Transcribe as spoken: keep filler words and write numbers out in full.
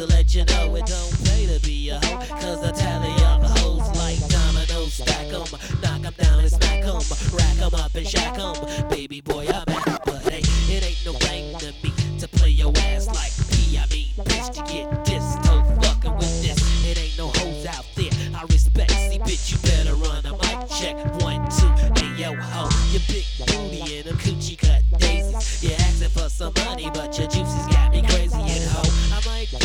to let you know it don't pay to be a hoe, cause I tally up hoes like dominoes. Stack 'em, knock 'em down and smack 'em, rack 'em up and shack 'em. Baby boy, I'm out, but hey, it ain't no thing to me to play your ass like P. I mean, bitch, to get this, toe fucking with this. It ain't no hoes out there I respect. See, bitch, you better run a mic check. One, two, hey yo, ho, you big